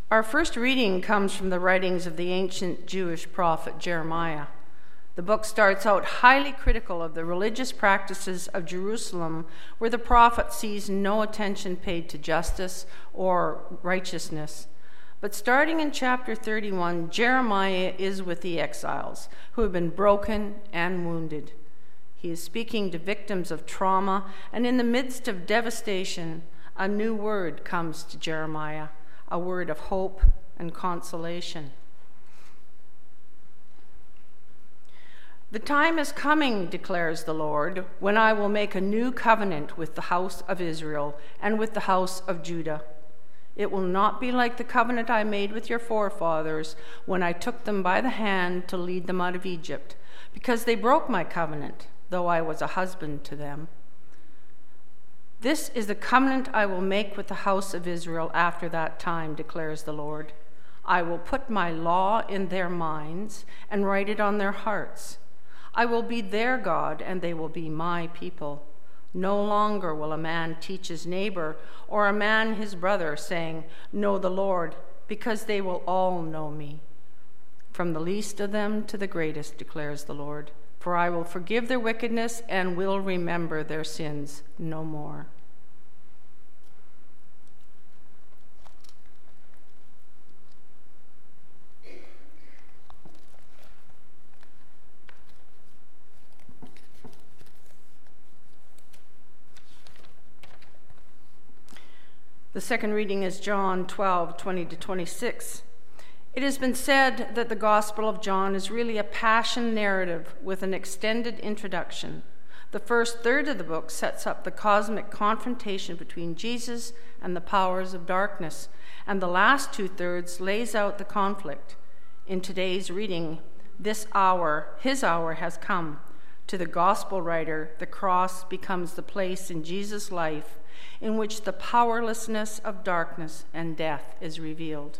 Our first reading comes from the writings of the ancient Jewish prophet Jeremiah. The book starts out highly critical of the religious practices of Jerusalem, where the prophet sees no attention paid to justice or righteousness. But starting in chapter 31, Jeremiah is with the exiles who have been broken and wounded. He is speaking to victims of trauma, and in the midst of devastation, a new word comes to Jeremiah, a word of hope and consolation. The time is coming, declares the Lord, when I will make a new covenant with the house of Israel and with the house of Judah. It will not be like the covenant I made with your forefathers when I took them by the hand to lead them out of Egypt, because they broke my covenant, though I was a husband to them. This is the covenant I will make with the house of Israel after that time, declares the Lord. I will put my law in their minds and write it on their hearts. I will be their God, and they will be my people. No longer will a man teach his neighbor or a man his brother, saying, "Know the Lord," because they will all know me, from the least of them to the greatest, declares the Lord. For I will forgive their wickedness and will remember their sins no more. The second reading is John 12:20-26. It has been said that the Gospel of John is really a passion narrative with an extended introduction. The first third of the book sets up the cosmic confrontation between Jesus and the powers of darkness, and the last two-thirds lays out the conflict. In today's reading, this hour, his hour, has come. To the Gospel writer, the cross becomes the place in Jesus' life in which the powerlessness of darkness and death is revealed.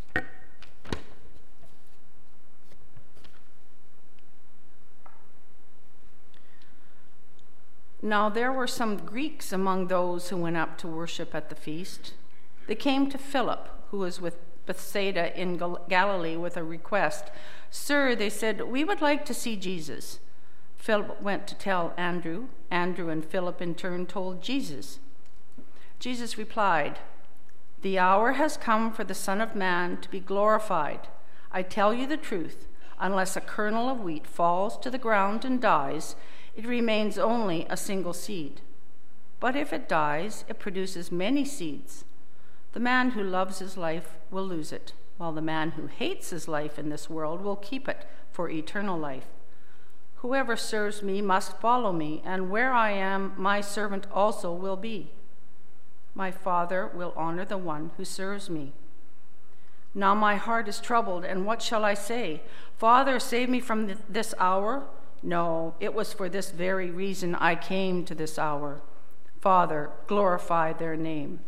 Now there were some Greeks among those who went up to worship at the feast. They came to Philip, who was with Bethsaida in Galilee, with a request. "Sir," they said, "we would like to see Jesus." Philip went to tell Andrew. Andrew and Philip in turn told Jesus. Jesus replied, "The hour has come for the Son of Man to be glorified. I tell you the truth, unless a kernel of wheat falls to the ground and dies, it remains only a single seed. But if it dies, it produces many seeds. The man who loves his life will lose it, while the man who hates his life in this world will keep it for eternal life. Whoever serves me must follow me, and where I am, my servant also will be. My Father will honor the one who serves me. Now my heart is troubled, and what shall I say? Father, save me from this hour? No, it was for this very reason I came to this hour. Father, glorify their name."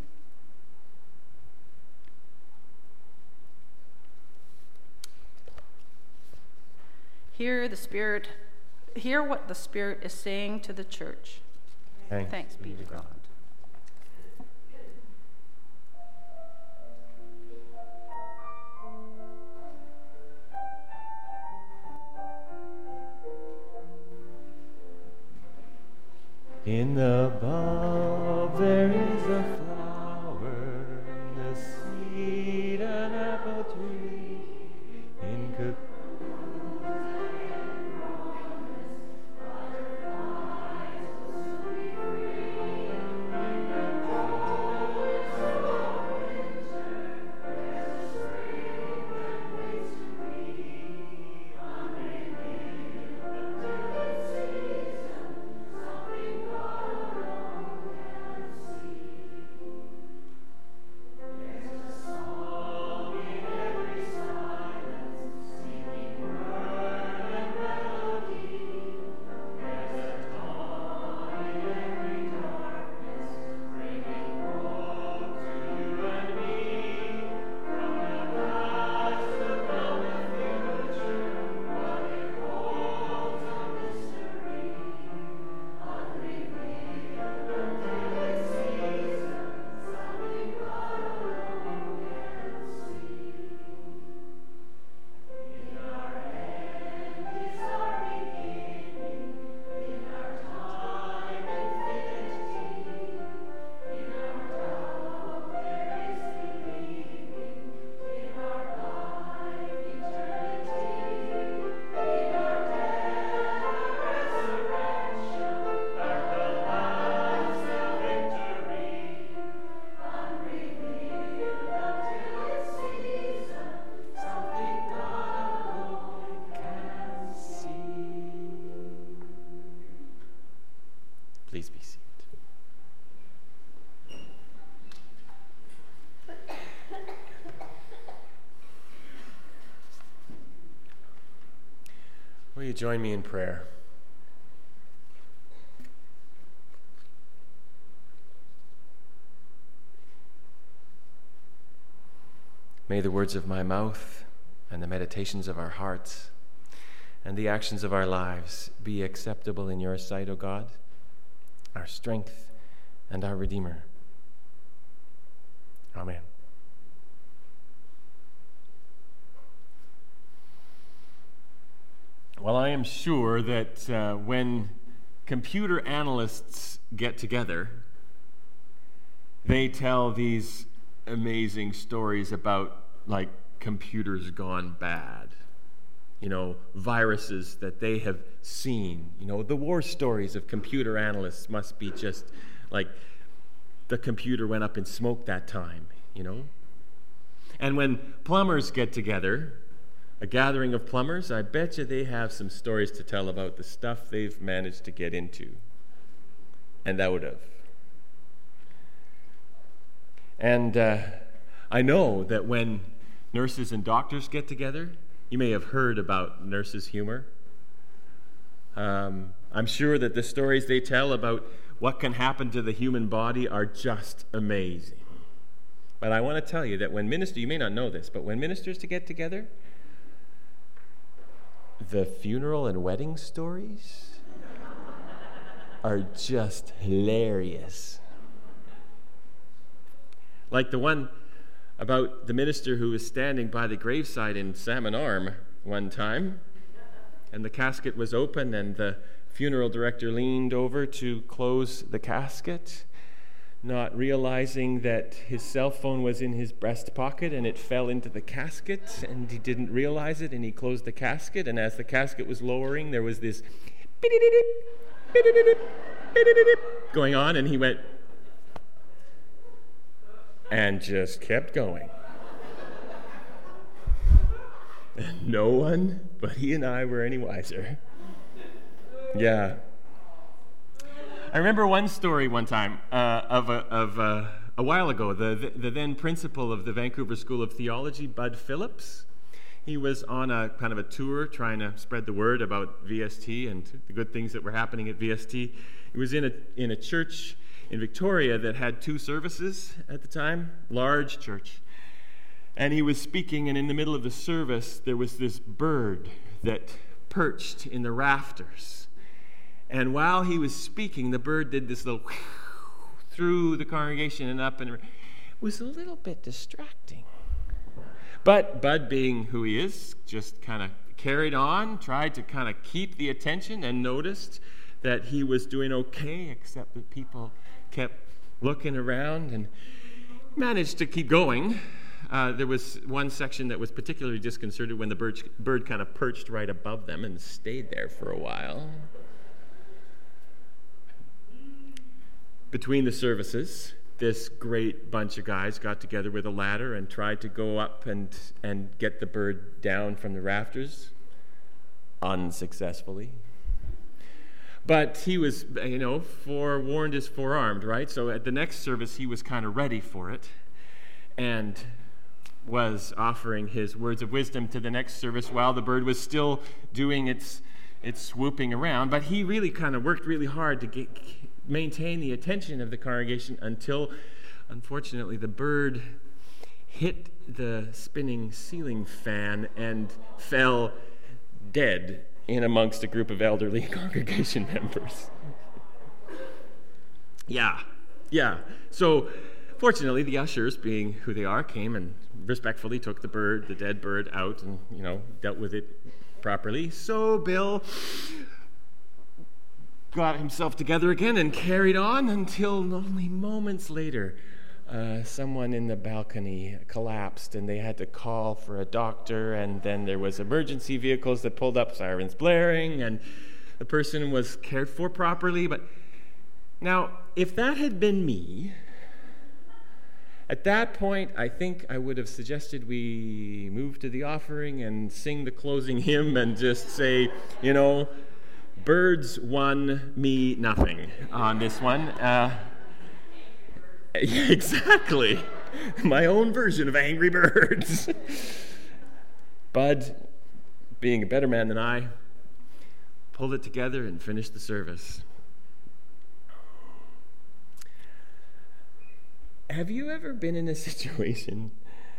Hear what the Spirit is saying to the church. Thanks be to God. In the bulb there is a flower, the seed an apple tree. In you join me in prayer? May the words of my mouth and the meditations of our hearts and the actions of our lives be acceptable in your sight, O God, our strength and our Redeemer. Amen. Well, I am sure that when computer analysts get together, they tell these amazing stories about, like, computers gone bad. You know, viruses that they have seen. You know, the war stories of computer analysts must be just like the computer went up in smoke that time, you know. And when plumbers get together, a gathering of plumbers, I bet you they have some stories to tell about the stuff they've managed to get into and out of. And I know that when nurses and doctors get together, you may have heard about nurses' humor. I'm sure that the stories they tell about what can happen to the human body are just amazing. But I want to tell you that when ministers, you may not know this, but when ministers get together, the funeral and wedding stories are just hilarious. Like the one about the minister who was standing by the graveside in Salmon Arm one time, and the casket was open, and the funeral director leaned over to close the casket, not realizing that his cell phone was in his breast pocket and it fell into the casket, and he didn't realize it, and he closed the casket, and as the casket was lowering, there was this going on, and he went and just kept going. And no one but he and I were any wiser. Yeah. I remember one story one time of a while ago. The then principal of the Vancouver School of Theology, Bud Phillips, he was on a kind of a tour trying to spread the word about VST and the good things that were happening at VST. He was in a church in Victoria that had 2 services at the time, large church. And he was speaking, and in the middle of the service, there was this bird that perched in the rafters. And while he was speaking, the bird did this little through the congregation and up, and it was a little bit distracting. But Bud, being who he is, just kind of carried on, tried to kind of keep the attention, and noticed that he was doing okay, except that people kept looking around, and managed to keep going. There was one section that was particularly disconcerted when the bird kind of perched right above them and stayed there for a while. Between the services, this great bunch of guys got together with a ladder and tried to go up and get the bird down from the rafters, unsuccessfully. But he was, forewarned is forearmed, right? So at the next service, he was kind of ready for it and was offering his words of wisdom to the next service while the bird was still doing its swooping around. But he really kind of worked really hard to maintain the attention of the congregation until, unfortunately, the bird hit the spinning ceiling fan and fell dead in amongst a group of elderly congregation members. Yeah. So, fortunately, the ushers, being who they are, came and respectfully took the dead bird out and, dealt with it properly. So Bill got himself together again and carried on until only moments later, someone in the balcony collapsed and they had to call for a doctor, and then there was emergency vehicles that pulled up, sirens blaring, and the person was cared for properly. But now, if that had been me, at that point, I think I would have suggested we move to the offering and sing the closing hymn and just say, birds won, me nothing on this one. Exactly. My own version of Angry Birds. Bud, being a better man than I, pulled it together and finished the service. Have you ever been in a situation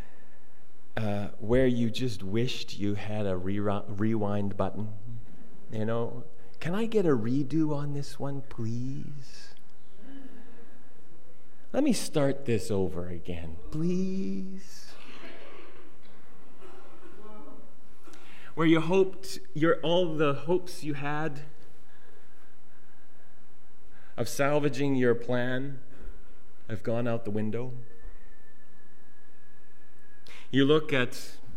where you just wished you had a rewind button? You know, can I get a redo on this one, please? Let me start this over again, please. Where you hoped all the hopes you had of salvaging your plan have gone out the window. You look at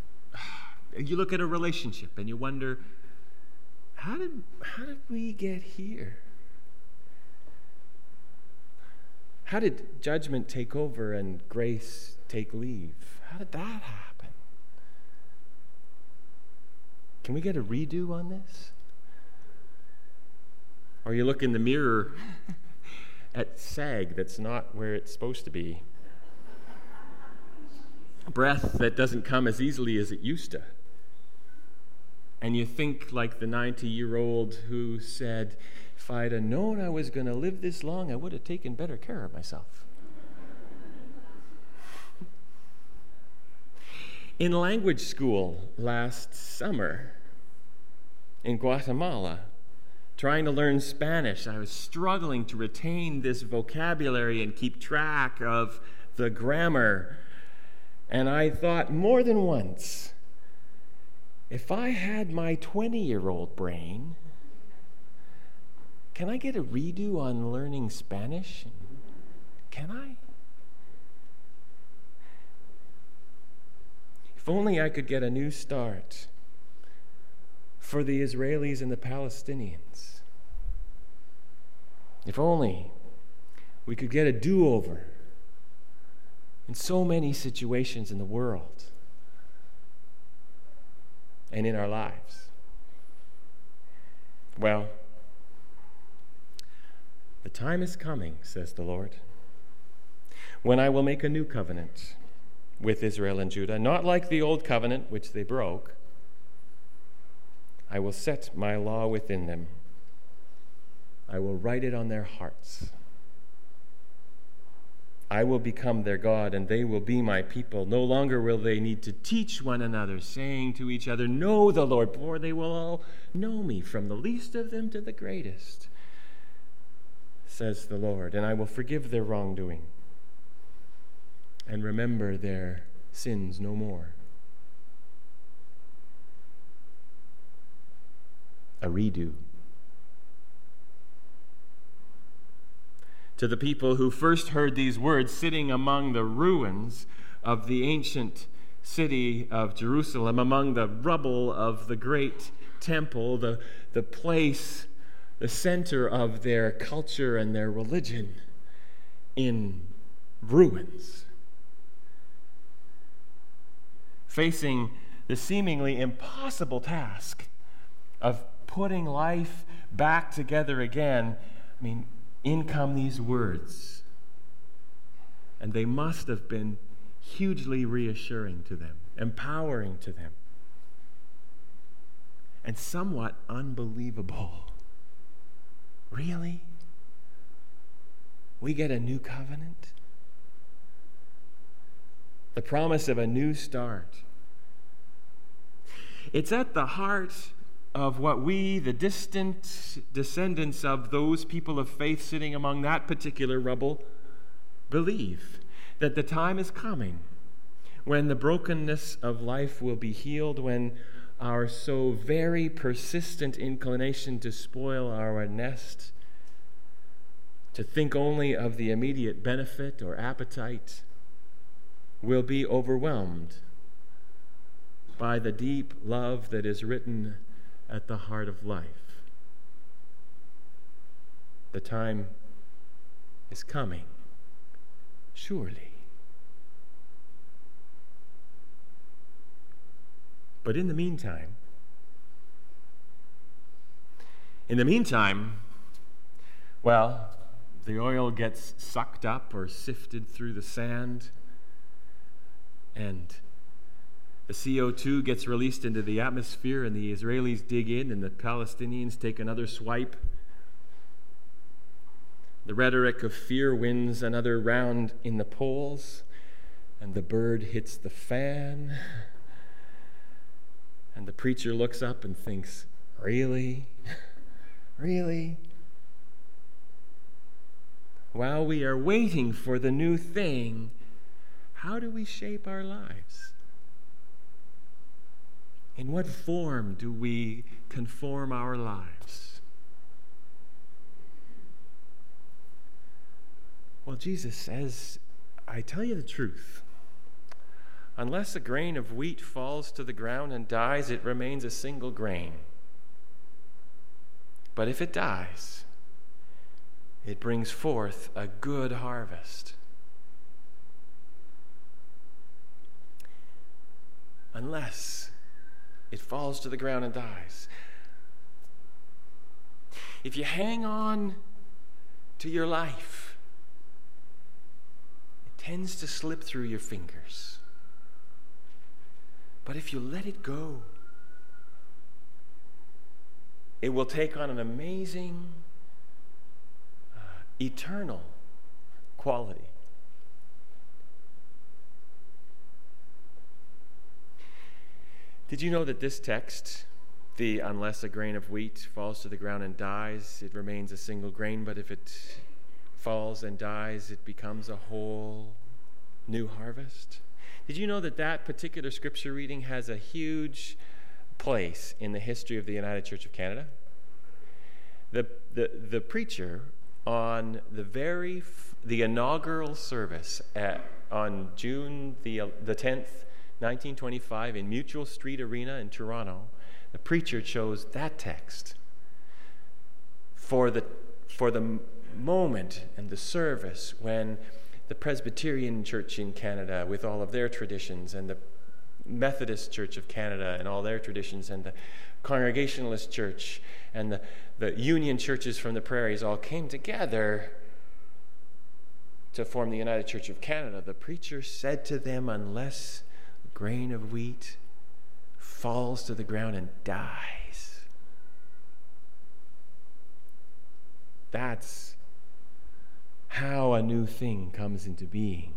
a relationship and you wonder, how did we get here? How did judgment take over and grace take leave? How did that happen? Can we get a redo on this? Or you look in the mirror at sag that's not where it's supposed to be. Breath that doesn't come as easily as it used to. And you think like the 90-year-old who said, if I'd have known I was going to live this long, I would have taken better care of myself. In language school last summer in Guatemala, trying to learn Spanish, I was struggling to retain this vocabulary and keep track of the grammar. And I thought more than once, if I had my 20-year-old brain, can I get a redo on learning Spanish? Can I? If only I could get a new start for the Israelis and the Palestinians. If only we could get a do-over in so many situations in the world and in our lives. Well, the time is coming, says the Lord, when I will make a new covenant with Israel and Judah, not like the old covenant which they broke. I will set my law within them. I will write it on their hearts. I will become their God, and they will be my people. No longer will they need to teach one another, saying to each other, know the Lord, for they will all know me, from the least of them to the greatest, says the Lord. And I will forgive their wrongdoing and remember their sins no more. A redo. To the people who first heard these words sitting among the ruins of the ancient city of Jerusalem, among the rubble of the great temple, the place, the center of their culture and their religion, in ruins, facing the seemingly impossible task of putting life back together again. I mean, in come these words, and they must have been hugely reassuring to them, empowering to them, and somewhat unbelievable. Really? We get a new covenant? The promise of a new start. It's at the heart of what we, the distant descendants of those people of faith sitting among that particular rubble, believe that the time is coming when the brokenness of life will be healed, when our so very persistent inclination to spoil our nest, to think only of the immediate benefit or appetite, will be overwhelmed by the deep love that is written at the heart of life. The time is coming, surely. But in the meantime, well, the oil gets sucked up or sifted through the sand, and The CO2 gets released into the atmosphere, and the Israelis dig in, and the Palestinians take another swipe. The rhetoric of fear wins another round in the polls, and the bird hits the fan. And the preacher looks up and thinks, really? Really? While we are waiting for the new thing, how do we shape our lives? In what form do we conform our lives? Well, Jesus says, I tell you the truth. Unless a grain of wheat falls to the ground and dies, it remains a single grain. But if it dies, it brings forth a good harvest. Unless it falls to the ground and dies. If you hang on to your life, it tends to slip through your fingers. But if you let it go, it will take on an amazing, eternal quality. Did you know that this text, the unless a grain of wheat falls to the ground and dies, it remains a single grain, but if it falls and dies, it becomes a whole new harvest? Did you know that that particular scripture reading has a huge place in the history of the United Church of Canada? The preacher on the inaugural service on June the 10th, 1925, in Mutual Street Arena in Toronto, the preacher chose that text for the moment and the service when the Presbyterian Church in Canada, with all of their traditions, and the Methodist Church of Canada and all their traditions, and the Congregationalist Church and the Union churches from the prairies all came together to form the United Church of Canada. The preacher said to them, unless a grain of wheat falls to the ground and dies, that's how a new thing comes into being.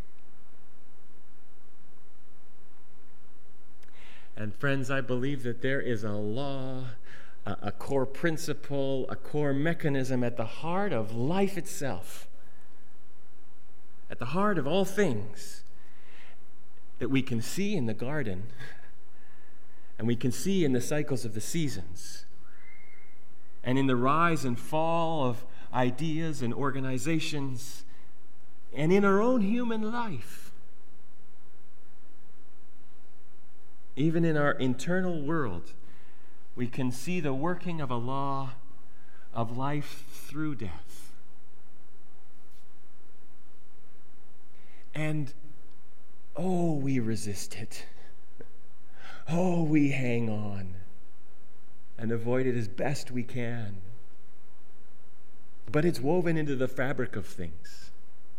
And friends, I believe that there is a law, a core principle, a core mechanism at the heart of life itself, at the heart of all things, that we can see in the garden and we can see in the cycles of the seasons and in the rise and fall of ideas and organizations and in our own human life. Even in our internal world, we can see the working of a law of life through death. And, oh, we resist it. Oh, we hang on and avoid it as best we can. But it's woven into the fabric of things.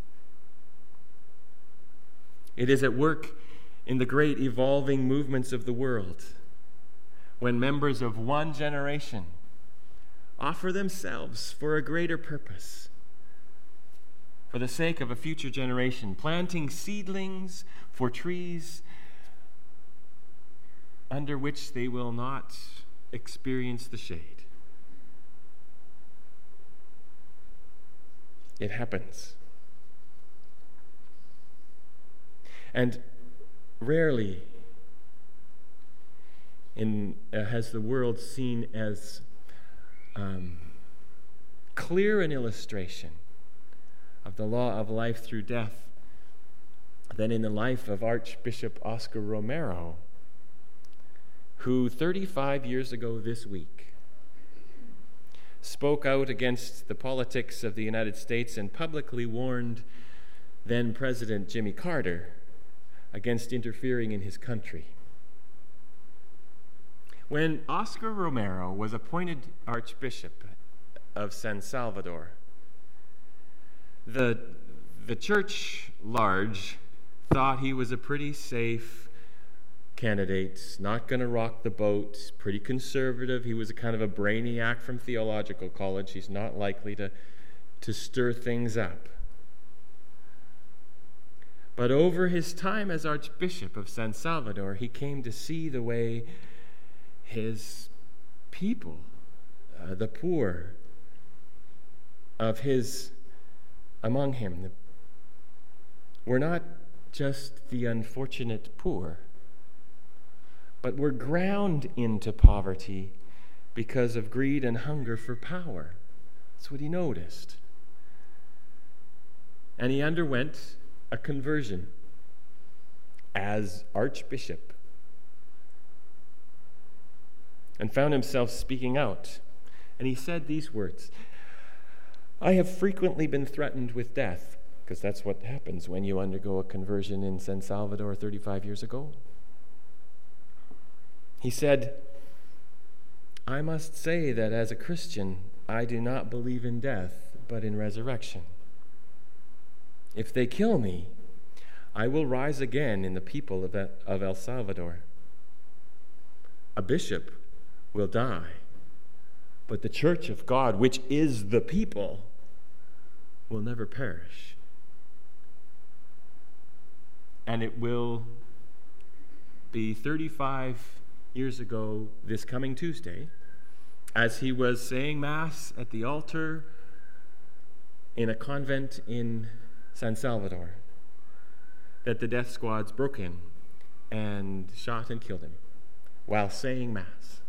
It is at work in the great evolving movements of the world, when members of one generation offer themselves for a greater purpose, for the sake of a future generation, planting seedlings for trees under which they will not experience the shade. It happens. And rarely has the world seen as clear an illustration of the law of life through death than in the life of Archbishop Oscar Romero, who 35 years ago this week spoke out against the politics of the United States and publicly warned then President Jimmy Carter against interfering in his country. When Oscar Romero was appointed Archbishop of San Salvador, the church large thought he was a pretty safe candidate, not going to rock the boat, pretty conservative. He was a kind of a brainiac from theological college. He's not likely to stir things up. But over his time as Archbishop of San Salvador, he came to see the way his people, the poor among him, were not just the unfortunate poor, but were ground into poverty because of greed and hunger for power. That's what he noticed. And he underwent a conversion as Archbishop and found himself speaking out. And he said these words, "I have frequently been threatened with death," because that's what happens when you undergo a conversion in San Salvador 35 years ago. He said, "I must say that as a Christian, I do not believe in death, but in resurrection. If they kill me, I will rise again in the people of El Salvador. A bishop will die, but the church of God, which is the people, will never perish." And it will be 35 years ago this coming Tuesday, as he was saying Mass at the altar in a convent in San Salvador, that the death squads broke in and shot and killed him while saying Mass.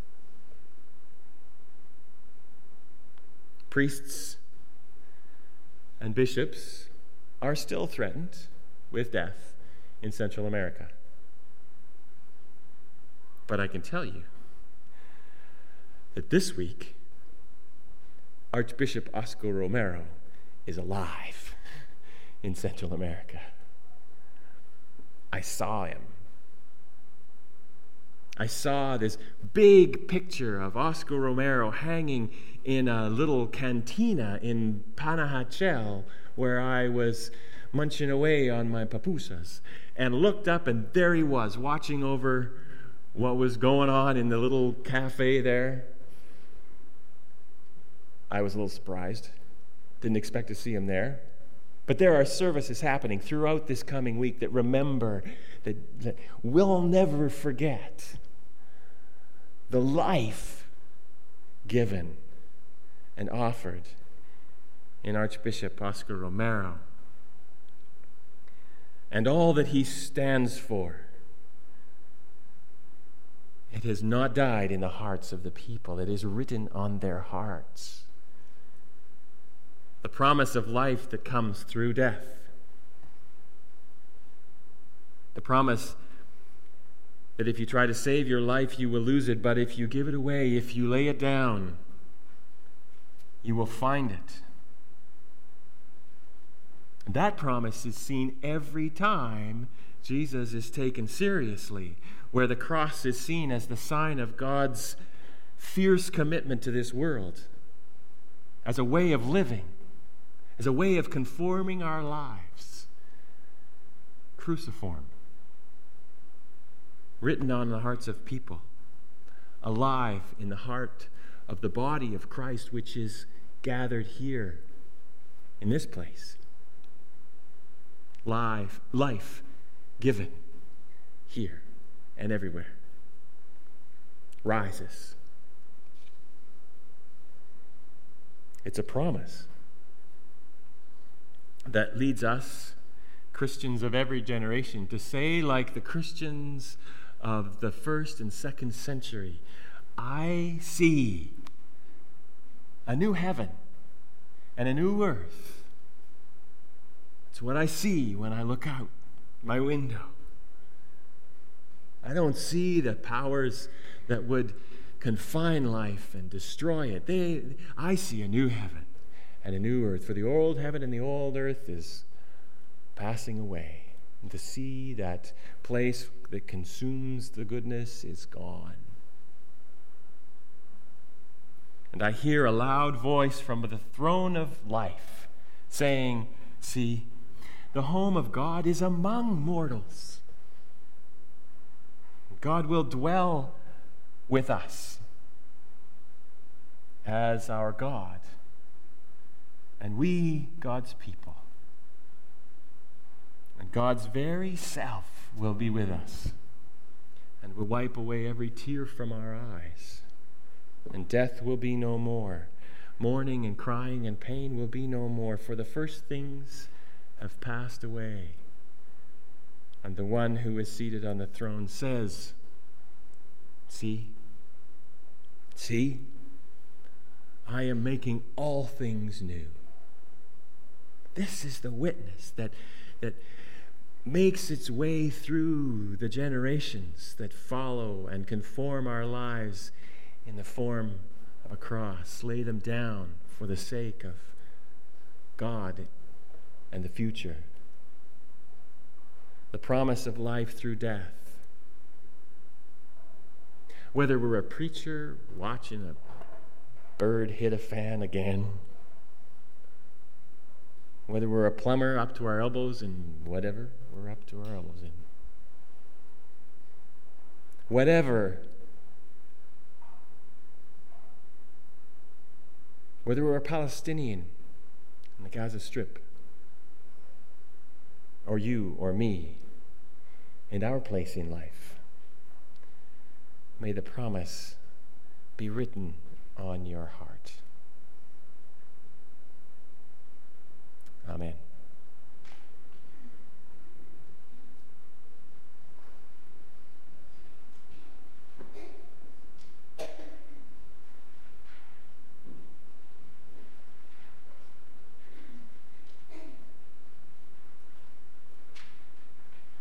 Priests and bishops are still threatened with death in Central America. But I can tell you that this week, Archbishop Oscar Romero is alive in Central America. I saw him. I saw this big picture of Oscar Romero hanging in a little cantina in Panajachel, where I was munching away on my pupusas, and looked up, and there he was, watching over what was going on in the little cafe there. I was a little surprised. Didn't expect to see him there. But there are services happening throughout this coming week that remember, that we'll never forget the life given and offered in Archbishop Oscar Romero and all that he stands for. It has not died in the hearts of the people. It is written on their hearts. The promise of life that comes through death. The promise that if you try to save your life, you will lose it, but if you give it away, if you lay it down, you will find it. And that promise is seen every time Jesus is taken seriously, where the cross is seen as the sign of God's fierce commitment to this world, as a way of living, as a way of conforming our lives. Cruciform, written on the hearts of people, alive in the heart of the body of Christ, which is gathered here in this place. Life given here and everywhere. Rises. It's a promise that leads us, Christians of every generation, to say, like the Christians of the 1st and 2nd century, I see a new heaven and a new earth. It's what I see when I look out my window. I don't see the powers that would confine life and destroy it. I see a new heaven and a new earth. For the old heaven and the old earth is passing away. And to see that place that consumes the goodness is gone. And I hear a loud voice from the throne of life saying, see, the home of God is among mortals. God will dwell with us as our God, and we, God's people. And God's very self will be with us and will wipe away every tear from our eyes. And death will be no more. Mourning and crying and pain will be no more, for the first things have passed away. And the one who is seated on the throne says, See, I am making all things new. This is the witness that makes its way through the generations that follow and conform our lives in the form of a cross. Lay them down for the sake of God and the future. The promise of life through death. Whether we're a preacher watching a bird hit a fan again, whether we're a plumber up to our elbows in whatever we're up to our elbows in, whatever, whether we're a Palestinian in the Gaza Strip, or you or me, and our place in life, may the promise be written on your heart. Amen.